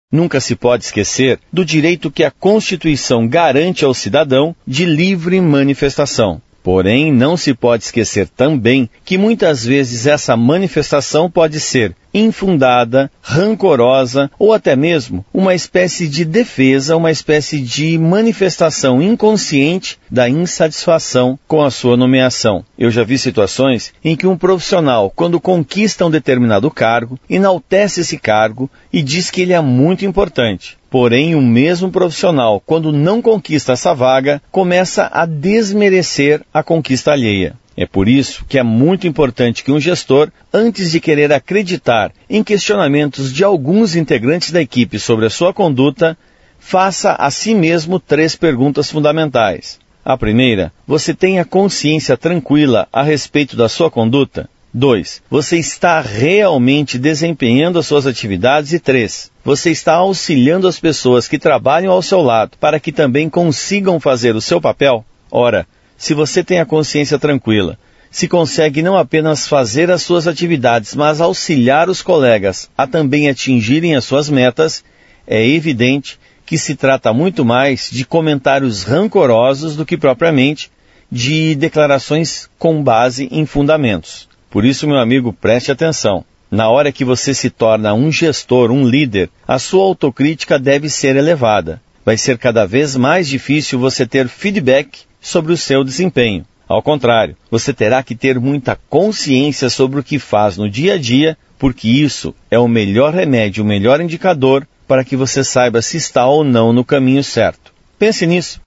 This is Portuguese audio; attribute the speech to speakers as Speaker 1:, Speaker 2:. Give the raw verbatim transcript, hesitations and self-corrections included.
Speaker 1: Nunca se pode esquecer do direito que a Constituição garante ao cidadão de livre manifestação. Porém, não se pode esquecer também que muitas vezes essa manifestação pode ser infundada, rancorosa ou até mesmo uma espécie de defesa, uma espécie de manifestação inconsciente da insatisfação com a sua nomeação. Eu já vi situações em que um profissional, quando conquista um determinado cargo, enaltece esse cargo e diz que ele é muito importante. Porém, o mesmo profissional, quando não conquista essa vaga, começa a desmerecer a conquista alheia. É por isso que é muito importante que um gestor, antes de querer acreditar em questionamentos de alguns integrantes da equipe sobre a sua conduta, faça a si mesmo três perguntas fundamentais. A primeira, você tem a consciência tranquila a respeito da sua conduta? dois. Você está realmente desempenhando as suas atividades? E três. Você está auxiliando as pessoas que trabalham ao seu lado para que também consigam fazer o seu papel? Ora, se você tem a consciência tranquila, se consegue não apenas fazer as suas atividades, mas auxiliar os colegas a também atingirem as suas metas, é evidente que se trata muito mais de comentários rancorosos do que propriamente de declarações com base em fundamentos. Por isso, meu amigo, preste atenção. Na hora que você se torna um gestor, um líder, a sua autocrítica deve ser elevada. Vai ser cada vez mais difícil você ter feedback sobre o seu desempenho. Ao contrário, você terá que ter muita consciência sobre o que faz no dia a dia, porque isso é o melhor remédio, o melhor indicador para que você saiba se está ou não no caminho certo. Pense nisso.